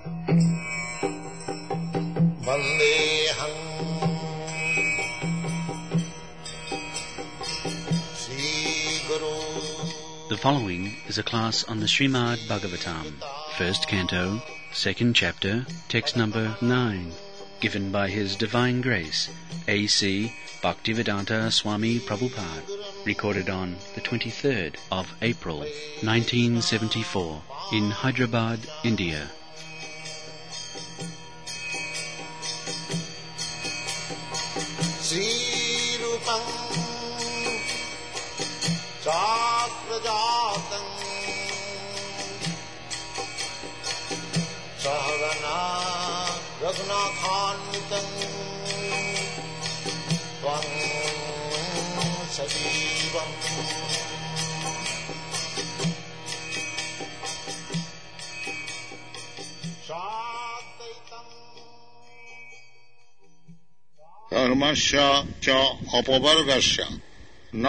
Vandeham Sri Guru. The following is a class on the Srimad Bhagavatam, first canto, second chapter, text number 9, given by His Divine Grace, A.C. Bhaktivedanta Swami Prabhupada, recorded on the 23rd of April, 1974, in Hyderabad, India. Sri Rupam Chakrajatam Sahagana Raghunathanvitam Tvam Sajivam Sadaitam धर्मस्य च अपवर्गस्य न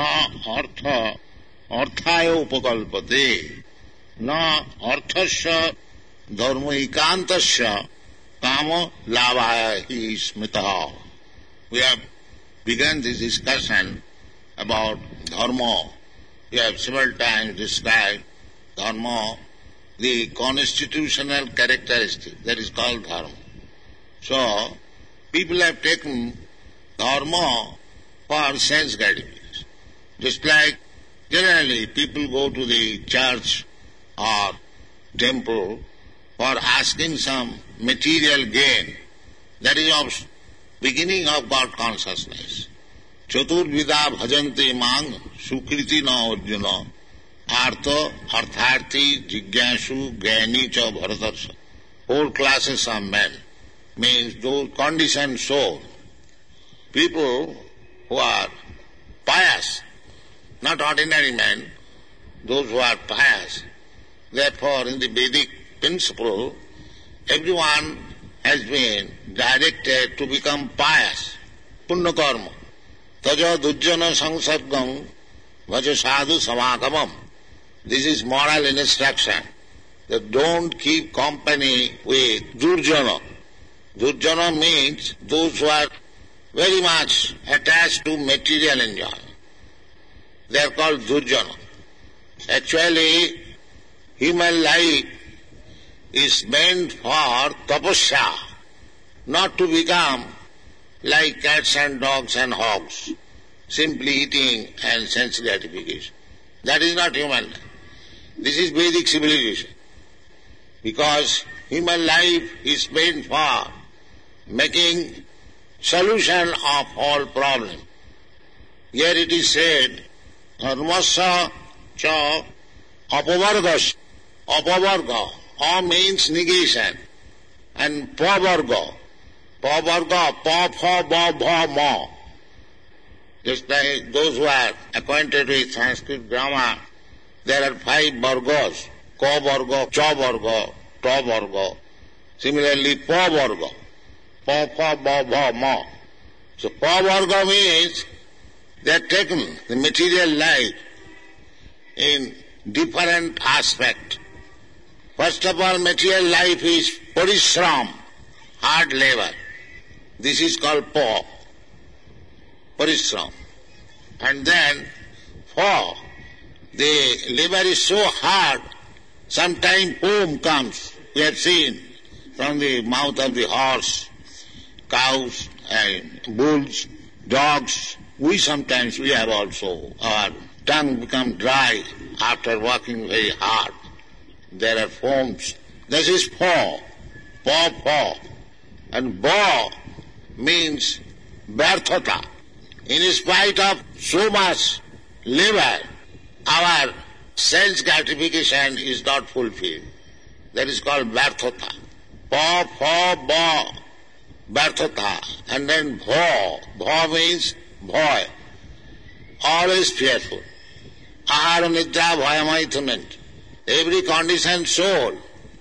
अर्थाय उपकल्पते न अर्थस्य धर्मैकान्तस्य काम लाभाय हि स्मृतः. We have begun this discussion about dharma. We have several times described dharma, the constitutional characteristic that is called dharma. So, people have taken dharma for sense gratification. Just like generally people go to the church or temple for asking some material gain. That is of beginning of God consciousness. Chaturvida bhajante mang sukriti na arjuna artha artharthi jigyasu gyani cha bharatarsha. 4 classes of men means those conditioned soul. People who are pious, not ordinary men, those who are pious. Therefore, in the Vedic principle, everyone has been directed to become pious. Punna karma. Taja dujjana sangsargam vaja sadhu samagamam. This is moral instruction, that don't keep company with durjana. Durjana means those who are very much attached to material enjoyment. They are called durjana. Actually, human life is meant for tapasya, not to become like cats and dogs and hogs, simply eating and sense gratification. That is not human life. This is Vedic civilization. Because human life is meant for making solution of all problems. Here it is said, dharmasya cha apavargas. Apavarga. A means negation. And pavarga. Pavarga, pa, pha, ba, bha, ma. Just like those who are acquainted with Sanskrit grammar, there are 5 vargas. Ka varga, cha varga, ta varga. Similarly, pa varga. Pa, pha, ba, bha, ma. So, pa varga means they have taken the material life in different aspect. First of all, material life is parishram, hard labor. This is called pa, parishram. And then, pha, the labor is so hard, sometimes foam comes. We have seen from the mouth of the horse, cows and bulls, dogs. We have also, our tongue becomes dry after working very hard. There are foams. This is pha, pa. And ba means vyarthata. In spite of so much labor, our sense gratification is not fulfilled. That is called vyarthata. Pa, pha, ba, vyarthata. And then bha. Bha means bhoy. Always fearful. Ahara nidra bhayamaithunant. Every conditioned soul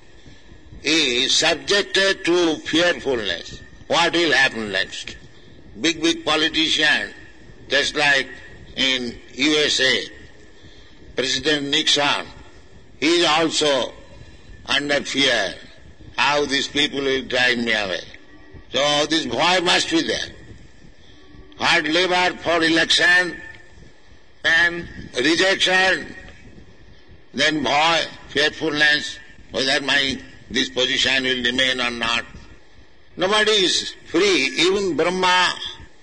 is subjected to fearfulness. What will happen next? Big politician, just like in USA, President Nixon, he is also under fear. how these people will drive me away. So this boy must be there. Hard labor for election and rejection, then boy, fearfulness, whether this position will remain or not. Nobody is free. Even Brahma,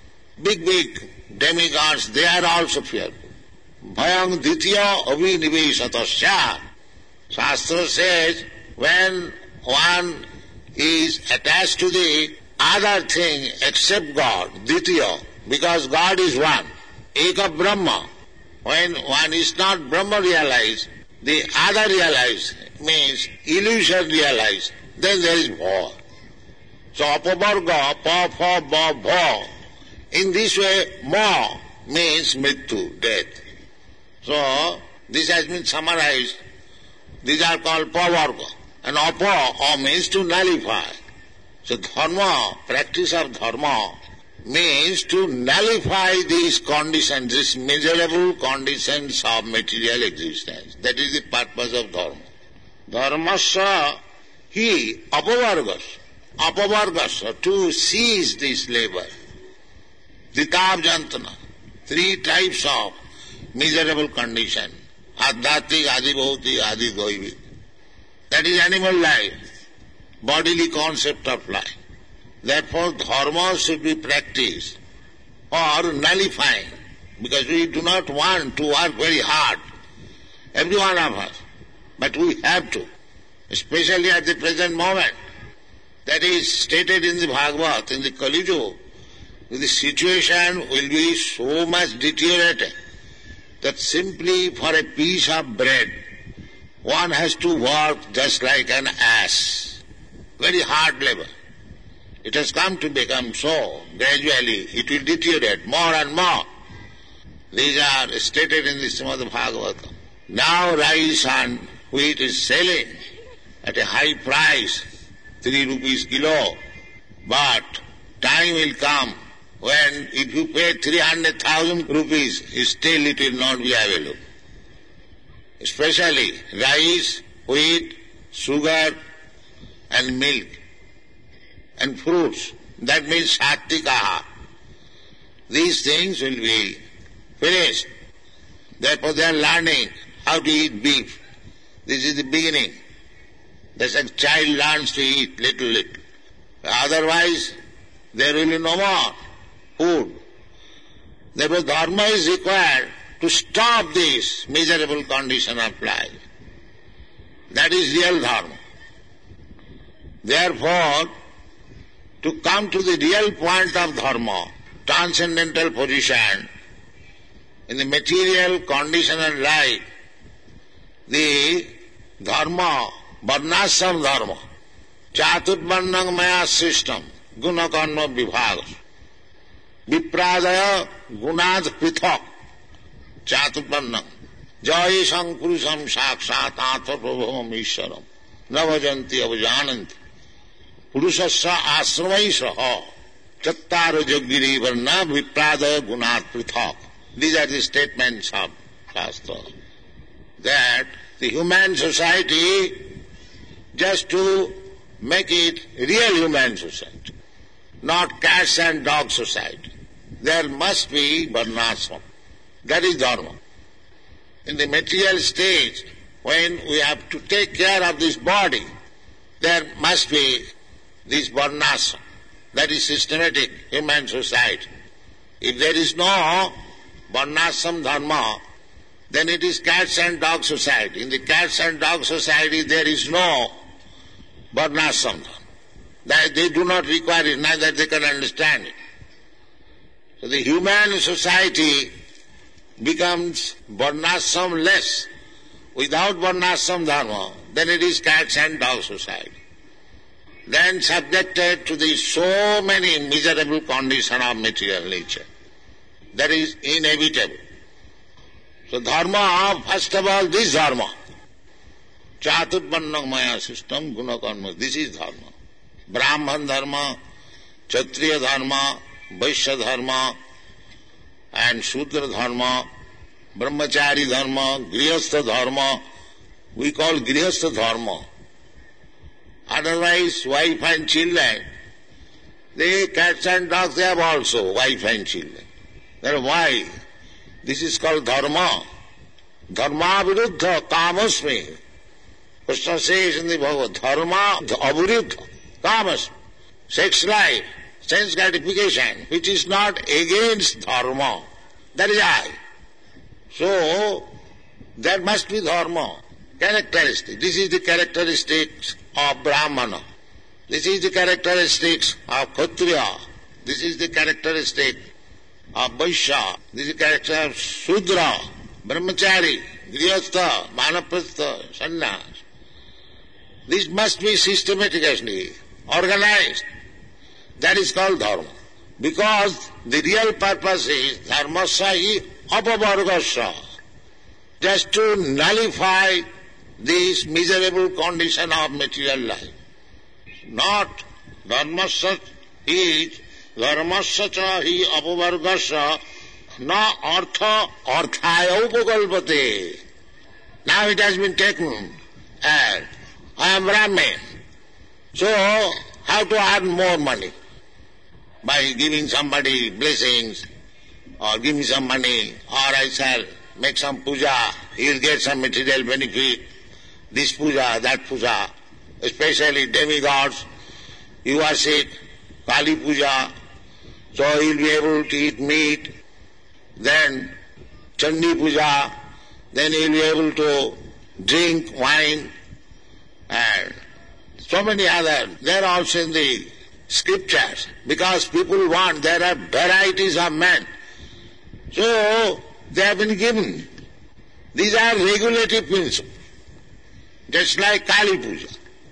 big demigods, they are also fearful. Bhayang ditya avinivesatasya. Shastra says, when one is attached to the other thing except God, ditya, because God is one, eka Brahma. When one is not Brahma realized, the other realized, means illusion realized, then there is bhava. So apavarga, pa, pha, ba, bha. In this way, ma means mrityu, death. So this has been summarized. These are called pavarga. And apa means to nullify. So dharma, practice of dharma, means to nullify these conditions, these miserable conditions of material existence. That is the purpose of dharma. Dharmasya hi apavargas. Apavargas, to cease this labor. Ditab jantana. 3 types of miserable condition. Adhyatmik, adhibhautik, adhidoivik. That is animal life, bodily concept of life. Therefore, dharma should be practiced or nullifying, because we do not want to work very hard, every one of us, but we have to, especially at the present moment. That is stated in the Bhagavad, in the Kali Yuga. The situation will be so much deteriorated that simply for a piece of bread, one has to work just like an ass. Very hard labor. It has come to become so. Gradually it will deteriorate more and more. These are stated in the Srimad Bhagavatam. Now rice and wheat is selling at a high price, 3 rupees kilo. But time will come when if you pay 300,000 rupees, still it will not be available. Especially rice, wheat, sugar and milk and fruits. That means sattikaha. These things will be finished. Therefore they are learning how to eat beef. This is the beginning. That's a child learns to eat little. Otherwise there will be no more food. Therefore dharma is required to stop this miserable condition of life. That is real dharma. Therefore, to come to the real point of dharma, transcendental position, in the material conditional life, the dharma, varnashram dharma, chaturvarnam maya system, guna karma vibhagas, vipradaya gunad prithak, chaturvarnam, jayesam purusham sakshat atmaprabhavam ishwaram, navajanti avajananti, purushasya asramaishaha, chattara jagiri varna vipradaya gunad prithak. These are the statements of Shastra. That the human society, just to make it real human society, not cats and dog society, there must be varnashram. That is dharma. In the material stage, when we have to take care of this body, there must be this varnashram. That is systematic human society. If there is no varnashram dharma, then it is cats and dog society. In the cats and dog society there is no varnashram dharma. They do not require it, neither they can understand it. So the human society becomes varnashram-less. Without varnashram dharma, then it is cats and dog society. Then subjected to the so many miserable conditions of material nature. That is inevitable. So dharma, first of all, this dharma. Chaturvarnam maya system, guna karma. This is dharma. Brahman dharma, Kshatriya dharma, Vaishya dharma, and Shudra dharma, Brahmachari dharma, Grihastha dharma. We call Grihastha dharma. Otherwise, wife and children, the cats and dogs, they have also wife and children. Then why? This is called dharma. Dharma viruddha kamasmi. Krishna says in the Bhagavad, dharma aviruddha kamasmi. Sex life, sense gratification, which is not against dharma. That is I. So, there must be dharma. Characteristic. This is the characteristics of Brahmana. This is the characteristics of Kshatriya. This is the characteristic of Vaishya. This is the character of Shudra, Brahmachari, Grihastha, Vanaprastha, Sannyas. This must be systematically organized. That is called dharma. Because the real purpose is dharmasya hi apavargasya. Just to nullify this miserable condition of material life. Not dharmasya is dharmasya cha hi apavargasya na artha arthaya upakalpate. Now it has been taken as I am Brahmin. So how to earn more money? By giving somebody blessings, or give me some money, or I shall make some puja, he will get some material benefit. This puja, that puja, especially demigods, you worship Kali puja, so he will be able to eat meat. Then Chandi puja, then he will be able to drink wine, and so many others. They are also in the scriptures, because people want, there are varieties of men. So, they have been given. These are regulative principles. Just like Kali Puja.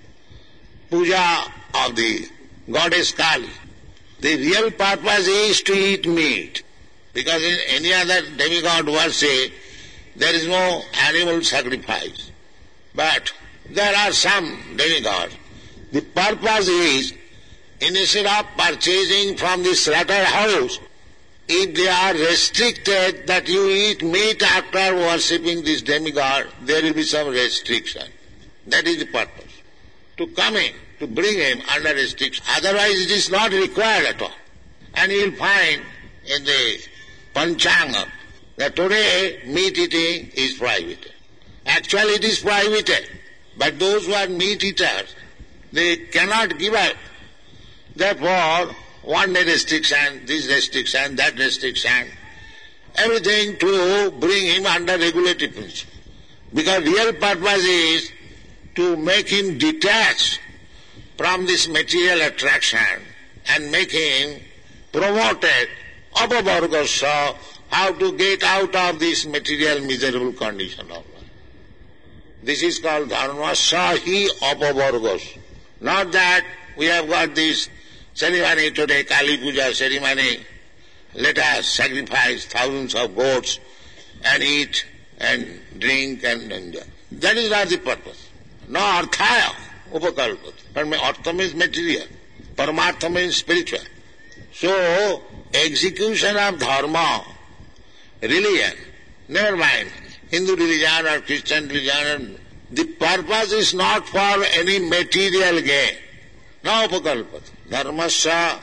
Puja of the goddess Kali. The real purpose is to eat meat. Because in any other demigod worship, there is no animal sacrifice. But there are some demigods. The purpose is, instead of purchasing from the slaughterhouse, if they are restricted that you eat meat after worshipping this demigod, there will be some restriction. That is the purpose. To come in, to bring him under restriction. Otherwise it is not required at all. And you will find in the Panchanga that today meat eating is prohibited. Actually it is prohibited. But those who are meat eaters, they cannot give up. Therefore, one day restriction, this restriction, that restriction, everything to bring him under regulative principle. Because real purpose is to make him detached from this material attraction and make him promoted apavargasya, how to get out of this material miserable condition of life. This is called dharmasya hi apavargasya. Not that we have got this ceremony today, Kali Puja ceremony, let us sacrifice thousands of goats and eat and drink and enjoy. That is not the purpose. No arthaya upakalpata. But artha means material, paramartha means spiritual. So, execution of dharma, religion, never mind, Hindu religion or Christian religion, the purpose is not for any material gain. No upakalpata. Dharmasya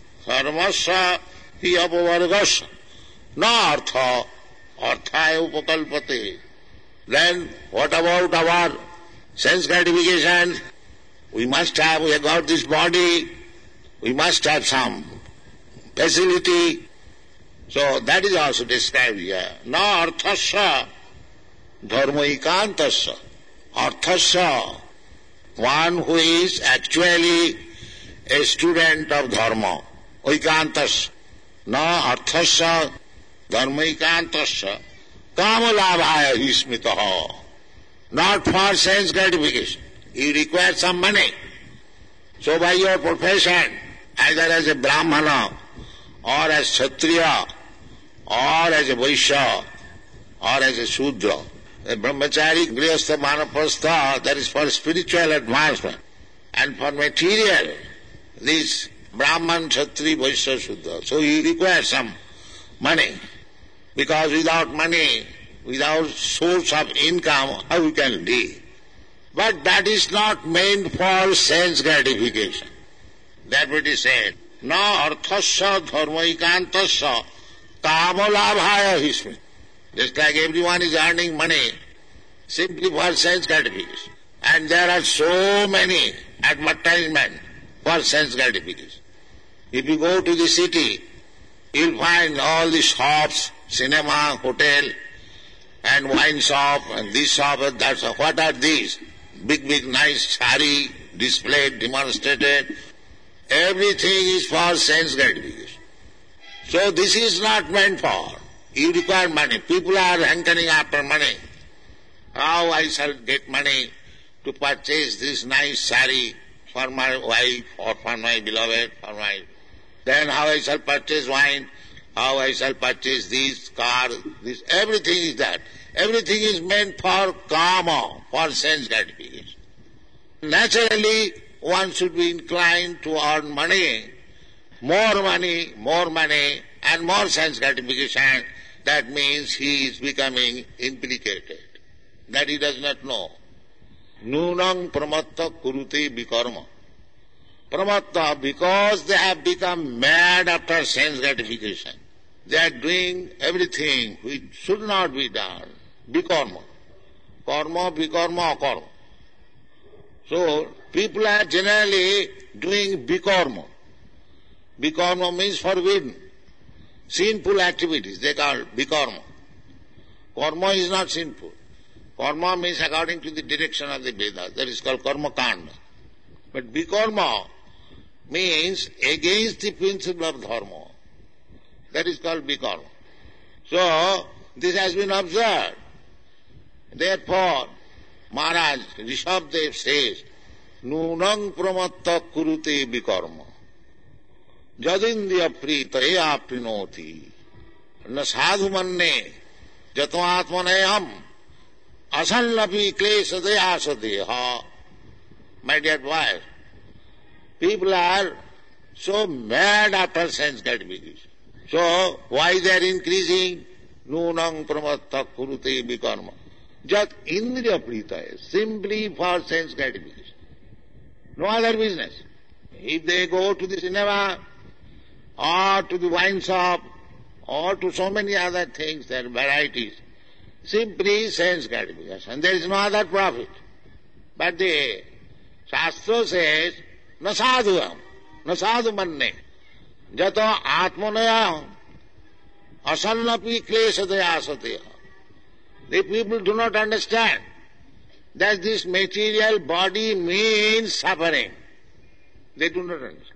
hi apavargasya na artha arthaya upakalpate. Then what about our sense gratification? We have got this body, we must have some facility. So that is also described here. Na arthasya dharmaikantasya. Arthasya, one who is actually a student of dharma, oikantasya. Na arthasya dharmaikantasya kamalabhaya vismitaha. Not for sense gratification. You require some money. So by your profession, either as a Brahmana, or as Kshatriya, or as a Vaishya, or as a Shudra, a Brahmachari, Grihastha, Vanaprastha, that is for spiritual advancement. And for material, this Brahman, Kshatri, Vaishya, Shudra. So you require some money. Because without money, without source of income, how we can live? But that is not meant for sense gratification. That what he said. Na arthasya dharmaikantasya kamalabhaya hismi. Just like everyone is earning money simply for sense gratification. And there are so many advertisements for sense gratification. If you go to the city, you'll find all the shops, cinema, hotel, and wine shop, and this shop, and that shop. What are these? Big, nice sari displayed, demonstrated. Everything is for sense gratification. So this is not meant for. You require money. People are hankering after money. How I shall get money to purchase this nice sari for my wife or for my beloved, for my... Then how I shall purchase wine, how I shall purchase this car, this, everything is that. Everything is meant for kama, for sense gratification. Naturally, one should be inclined to earn money, and more sense gratification. That means he is becoming implicated. That he does not know. Nunang pramatta kurute vikarma. Pramatta, because they have become mad after sense gratification. They are doing everything which should not be done. Vikarma. Karma, vikarma, akarma. So, people are generally doing vikarma. Vikarma means forbidden. Sinful activities, they call vikarma. Karma is not sinful. Karma means according to the direction of the Vedas. That is called karma kanda. But vikarma means against the principle of dharma. That is called vikarma. So, this has been observed. Therefore, Maharaj Rishabdev says, Nunang pramatta kurute vikarma. Jadindriya pritaya aprinoti. Na sadhu manne jato atmanayam asallapi klesade asadeha. My dear boys, people are so mad after sense gratification. So, why they are increasing? Nunang pramatta kurute vikarma. Jat indriya pritaya, simply for sense gratification. No other business. If they go to the cinema, or to the wine shop, or to so many other things, there are varieties, simply sense gratification. There is no other profit. But the Shastra says, na sadhuam, na sadhu manne, jato atmanayam, asallapi klesadaya asateha. The people do not understand that this material body means suffering. They do not understand.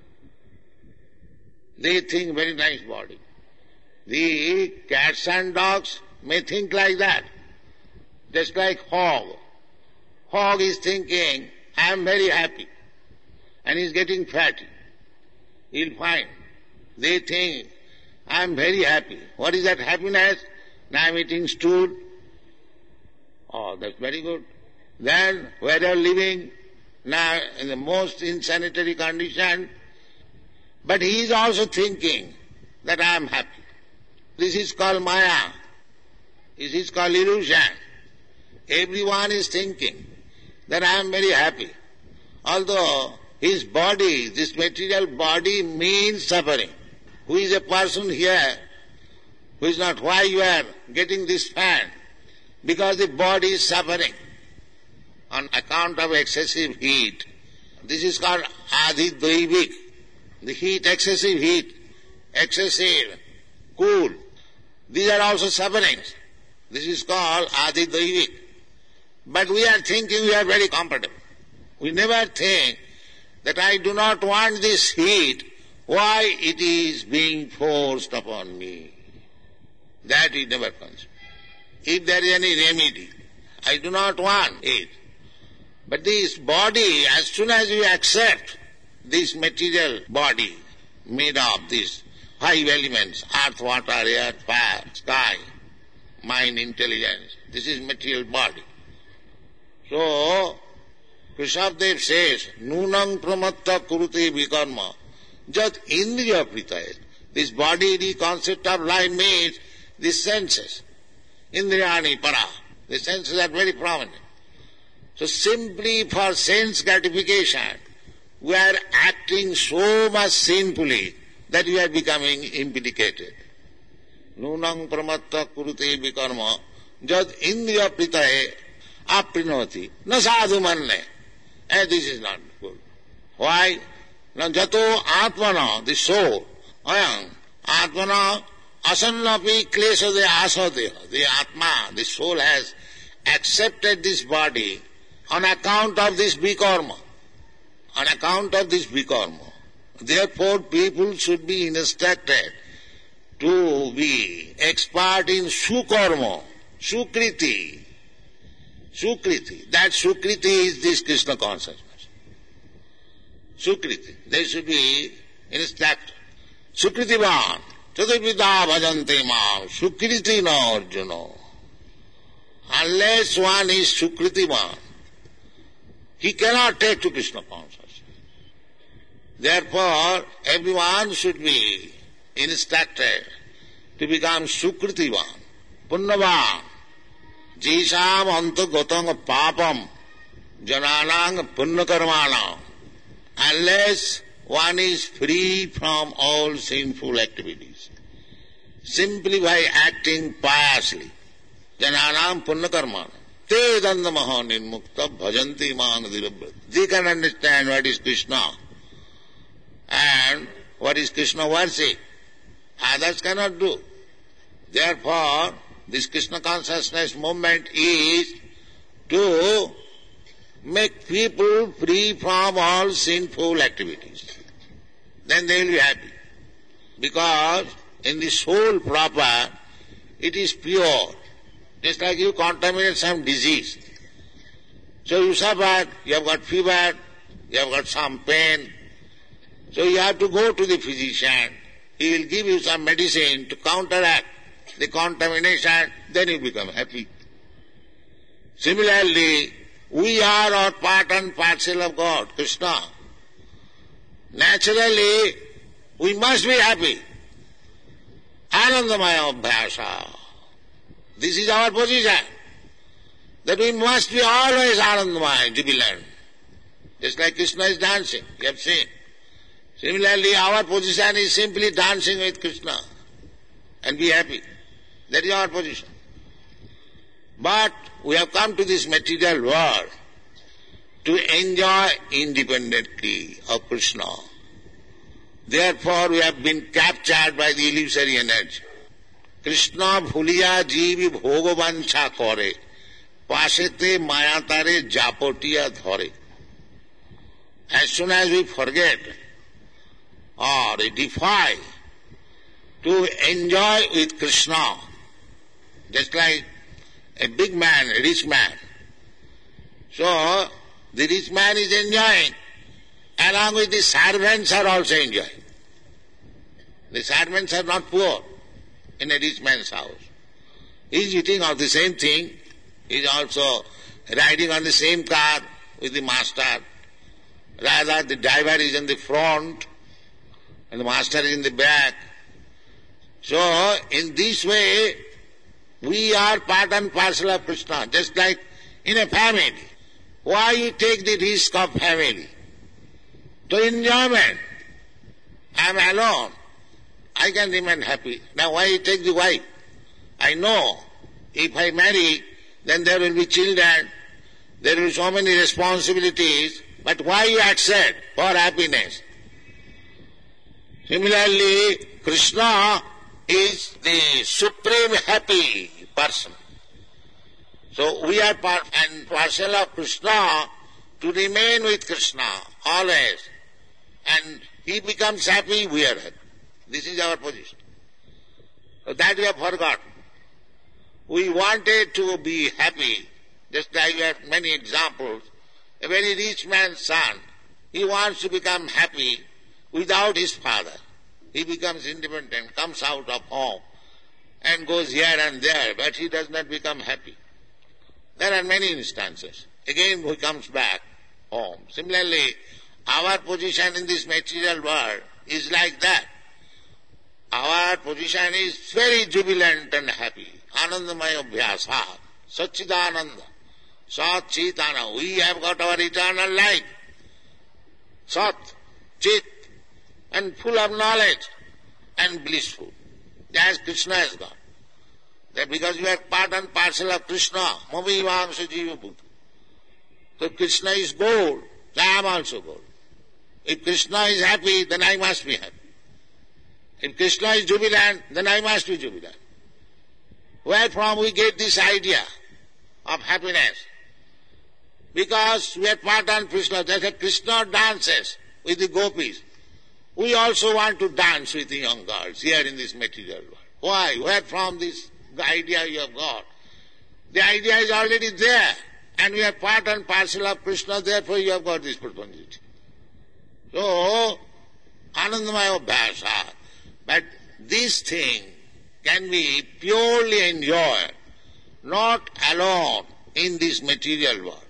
They think very nice body. The cats and dogs may think like that. Just like hog. Hog is thinking, I am very happy. And he is getting fat. He'll find. They think, I am very happy. What is that happiness? Now I am eating stool. Oh, that's very good. Then, where you are living, now in the most insanitary condition, but he is also thinking that I am happy. This is called maya. This is called illusion. Everyone is thinking that I am very happy. Although his body, this material body means suffering. Who is a person here who is not, why you are getting this fan? Because the body is suffering on account of excessive heat. This is called adhidaivik. The heat, excessive, cool. These are also sufferings. This is called adhidaivik. But we are thinking we are very comfortable. We never think that I do not want this heat. Why it is being forced upon me? That we never consider. If there is any remedy, I do not want it. But this body, as soon as you accept this material body made of these 5 elements, earth, water, air, fire, sky, mind, intelligence, this is material body. So, Rishabdev says, Nunang pramatta kurute vikarma, jat indriya pritaya. This body, the concept of life means the senses. Indriyani para. The senses are very prominent. So simply for sense gratification, we are acting so much sinfully that we are becoming implicated. Nunang pramatta kurute vikarma jad indriya pritaye aprinoti na sadhu manne. And this is not good. Why? Now jato atmana, the soul, ayam atmana asannapi klesha de asadeha. The atma, the soul has accepted this body on account of this vikarma. On account of this vikarma. Therefore people should be instructed to be expert in sukarma, sukriti. Sukriti. That sukriti is this Krishna consciousness. Sukriti. They should be instructed. Sukritivan. Chaturbhida bhajante mam. Sukriti na Arjuna. Unless one is sukritivan, he cannot take to Krishna consciousness. Therefore, everyone should be instructed to become sukritivan, punnavan, jisam antagatang papam, jananang punnakarmanam. Unless one is free from all sinful activities, simply by acting piously, jananam punnakarmanam. Te dandamaha nirmukta bhajanti manadirabrata. They can understand what is Krishna and what is Krishna worship. Others cannot do. Therefore, this Krishna consciousness movement is to make people free from all sinful activities. Then they will be happy. Because in the soul proper, it is pure. Just like you contaminate some disease. So you suffer, you have got fever, you have got some pain. So you have to go to the physician. He will give you some medicine to counteract the contamination, then you become happy. Similarly, we are all part and parcel of God, Krishna. Naturally, we must be happy. Anandamaya abhyasa. This is our position, that we must be always Anandamaya, jubilant. Just like Krishna is dancing, you have seen. Similarly, our position is simply dancing with Krishna and be happy. That is our position. But we have come to this material world to enjoy independently of Krishna. Therefore we have been captured by the illusory energy. Krishna bhuliya jivi bhogovancha kore, pasete mayatare japotiya dhore. As soon as we forget or defy to enjoy with Krishna, just like a big man, a rich man. So, the rich man is enjoying, along with the servants are also enjoying. The servants are not poor in a rich man's house. He is eating of the same thing, he is also riding on the same car with the master. Rather, the driver is in the front and the master is in the back. So, in this way, we are part and parcel of Krishna, just like in a family. Why you take the risk of family? To enjoyment. I am alone. I can remain happy. Now why you take the wife? I know if I marry, then there will be children, there will be so many responsibilities, but why you accept for happiness? Similarly, Krishna is the supreme happy person. So we are part and parcel of Krishna to remain with Krishna always. And he becomes happy, we are happy. This is our position. So that we have forgotten. We wanted to be happy, just like we have many examples. A very rich man's son, he wants to become happy without his father. He becomes independent, comes out of home and goes here and there, but he does not become happy. There are many instances. Again he comes back home. Similarly, our position in this material world is like that. Our position is very jubilant and happy. Anandamaya abhyasa, Satchidananda. Sat, Chit, Anand. We have got our eternal life. Sat, Chit, and full of knowledge and blissful. As Krishna has got. That because you are part and parcel of Krishna, Mami Vamsa Jiva Bhuta. So Krishna is gold, so I am also gold. If Krishna is happy, then I must be happy. If Krishna is jubilant, then I must be jubilant. Where from we get this idea of happiness? Because we are part and Krishna. That's why Krishna dances with the gopis. We also want to dance with the young girls here in this material world. Why? Where from this idea you have got? The idea is already there. And we are part and parcel of Krishna, therefore you have got this propensity. So, Anandamaya Abhyasa. But this thing can be purely enjoyed, not alone in this material world.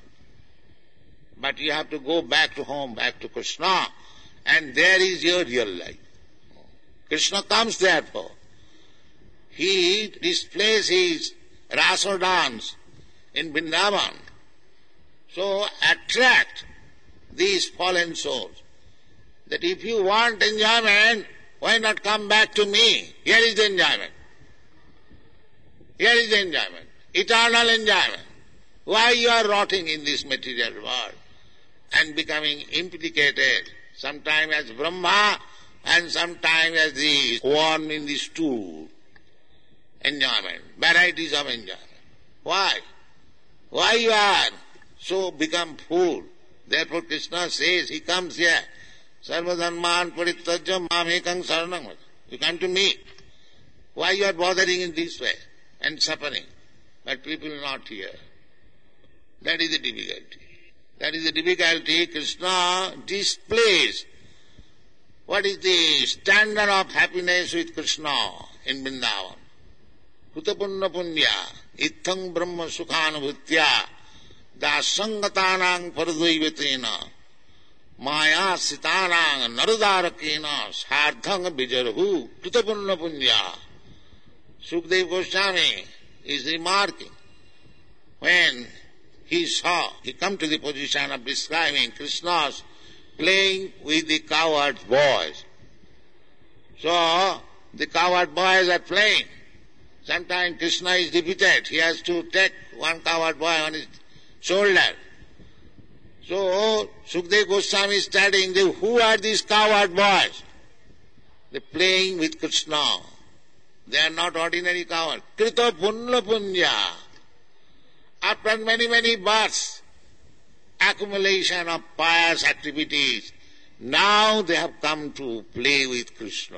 But you have to go back to home, back to Krishna, and there is your real life. Krishna comes therefore. He displays his rasa dance in Vrindavan. So attract these fallen souls. That if you want enjoyment, why not come back to me? Here is the enjoyment. Here is the enjoyment. Eternal enjoyment. Why you are rotting in this material world and becoming implicated, sometime as Brahma and sometime as the worm in the stool? Enjoyment, varieties of enjoyment. Why? Why you are so become fool? Therefore Krishna says, he comes here, Sarvadharman parittajya mamekang saranam. You come to me. Why you are bothering in this way and suffering? But people not hear. That is the difficulty. That is the difficulty. Krishna displays what is the standard of happiness with Krishna in Vrindavan. Kutapunna punya, ithang brahma sukhanubhutya, dasangatanang paradvaivatena, maya sitanang narudarakena, sardhang bijarhu, kutapunna punya. Sukadeva Goswami is remarking, when he come to the position of describing Krishna's playing with the cowherd boys. So, the cowherd boys are playing. Sometimes Krishna is defeated. He has to take one cowherd boy on his shoulder. So, Sukadeva Goswami is studying, who are these cowherd boys? They are playing with Krishna. They are not ordinary cowards. Krita punna punya. After many, many births, accumulation of pious activities, now they have come to play with Krishna.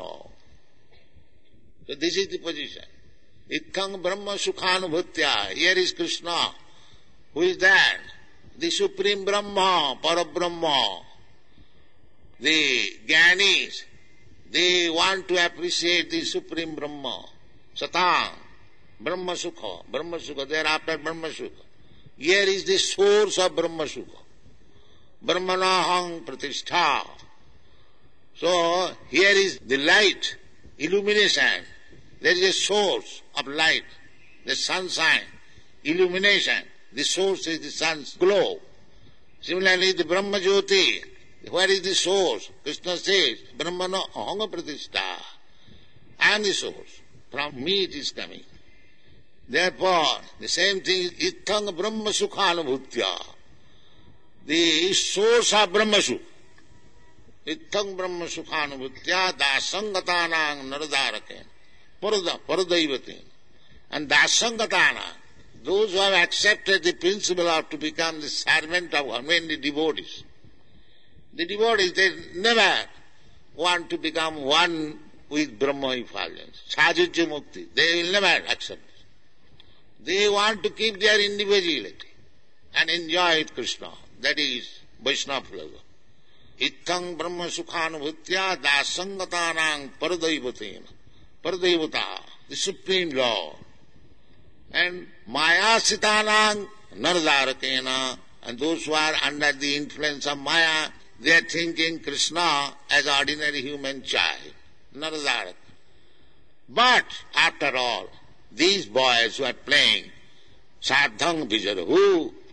So this is the position. Ithang Brahma Sukhanubhutya. Here is Krishna. Who is that? The Supreme Brahma, Parabrahma. The Jnanis, they want to appreciate the Supreme Brahma. Satang, Brahma Sukha, thereafter Brahma Sukha. Here is the source of Brahma Sukha. Brahmanahang Pratishtha. So, here is the light, illumination. There is a source of light, the sunshine, illumination. The source is the sun's glow. Similarly, the Brahma Jyoti, where is the source? Krishna says, Brahmana ahanga pratishtha. I am the source. From me it is coming. Therefore, the same thing is Ithang Brahma Sukhanubhutya. The source of Brahma Sukha. Ithang Brahma Sukhanubhutya dasangatanang naradaraken. Paradaivatin. And dasangatana, those who have accepted the principle of to become the servant of God, mainly devotees. The devotees, they never want to become one with Brahma effulgence. Sajujya Mukti. They will never accept this. They want to keep their individuality and enjoy Krishna. That is Vaishnava philosophy. Ithang Brahma Sukhanubhutya dasangatanang paradaivatena. Paradevata, the Supreme Lord. And Maya Sitanang Naradarakena, and those who are under the influence of Maya, they are thinking Krishna as ordinary human child. Naradarak. But after all, these boys who are playing Sardhang Vijarhu,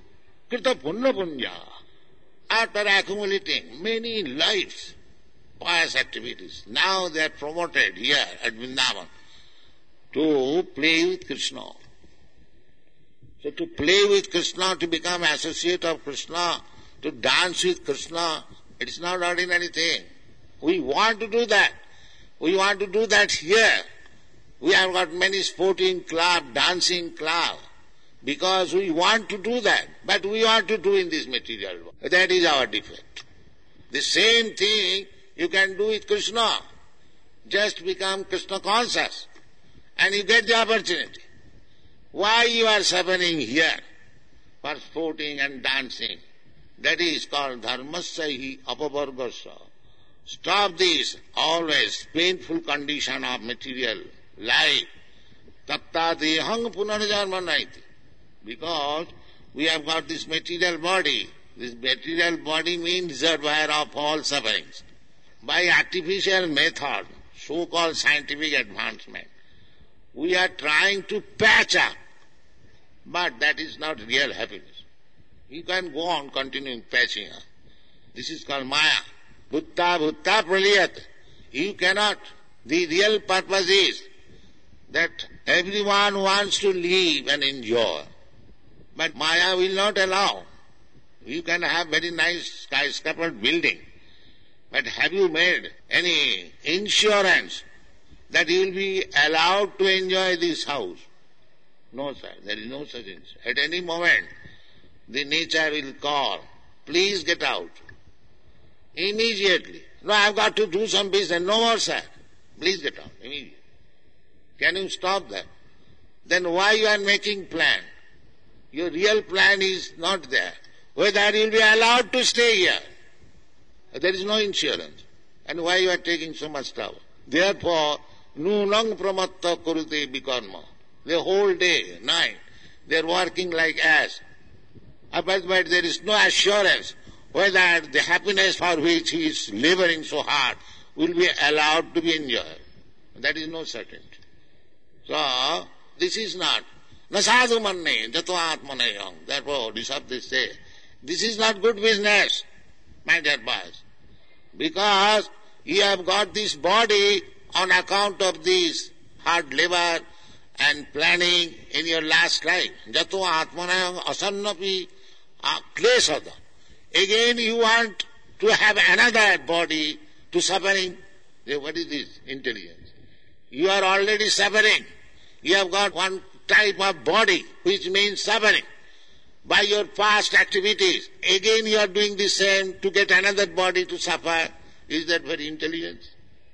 Krita punna punya. After accumulating many lives, pious activities, now they are promoted here at Vrindavan to play with Krishna. So to play with Krishna, to become associate of Krishna, to dance with Krishna, it is not ordinary thing. We want to do that. We want to do that here. We have got many sporting club, dancing club, because we want to do that. But we want to do in this material world. That is our defect. The same thing you can do with Krishna. Just become Krishna conscious and you get the opportunity. Why you are suffering here for sporting and dancing? That is called dharmasya hi apavargasya. Stop this always painful condition of material life. Tatta dehang punarjanma naiti. Because we have got this material body. This material body means reservoir of all sufferings. By artificial method, so-called scientific advancement, we are trying to patch up. But that is not real happiness. You can go on continuing patching up. This is called maya. Bhutta bhutta praliyat. You cannot. The real purpose is that everyone wants to live and enjoy. But maya will not allow. You can have very nice skyscraper building. But have you made any insurance that you will be allowed to enjoy this house? No, sir. There is no such insurance. At any moment, the nature will call, please get out. Immediately. No, I have got to do some business. No more, sir. Please get out. Immediately. Can you stop that? Then why you are making plan? Your real plan is not there. Whether you will be allowed to stay here. There is no insurance. And why you are taking so much trouble? Therefore, nunang pramatta kurute bikarma. The whole day, night, they are working like ass. But there is no assurance whether the happiness for which he is laboring so hard will be allowed to be enjoyed. That is no certainty. So, this is not. Na sadhu manne, jato atmanayam. Therefore, they say, this is not good business, my dear boys. Because you have got this body on account of this hard labor and planning in your last life. Jato atmanayam asannapi klesada. Again you want to have another body to suffering. What is this intelligence? You are already suffering. You have got one type of body which means suffering. By your past activities, again you are doing the same to get another body to suffer. Is that very intelligence?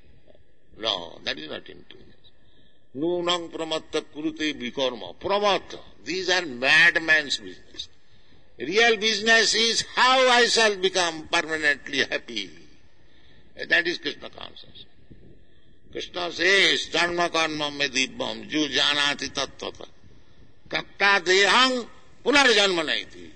No, that is not intelligence. Nunang pramatta kurute bikarma. Pramatta. These are madman's business. Real business is how I shall become permanently happy. That is Krishna consciousness. Krishna says, Dharma karma me dibbam, ju janati tattvata. Tatta dehang punarjanma naiti.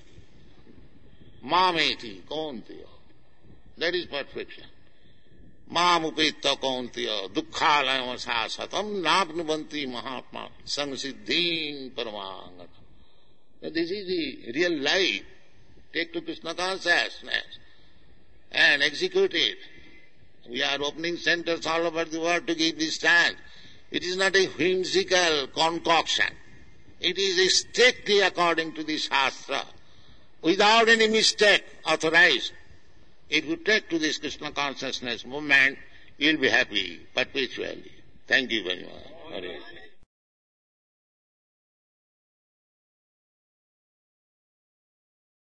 Mameti kauntiya. That is perfection. Mam upetta kauntiya, dukkhalayam sasatam, napnubanti mahatma, samsiddhim paramangata. This is the real life. Take to Krishna consciousness and execute it. We are opening centers all over the world to give this stand. It is not a whimsical concoction. It is strictly according to the Shastra, without any mistake authorized. If you take to this Krishna consciousness movement, you will be happy perpetually. Thank you very much.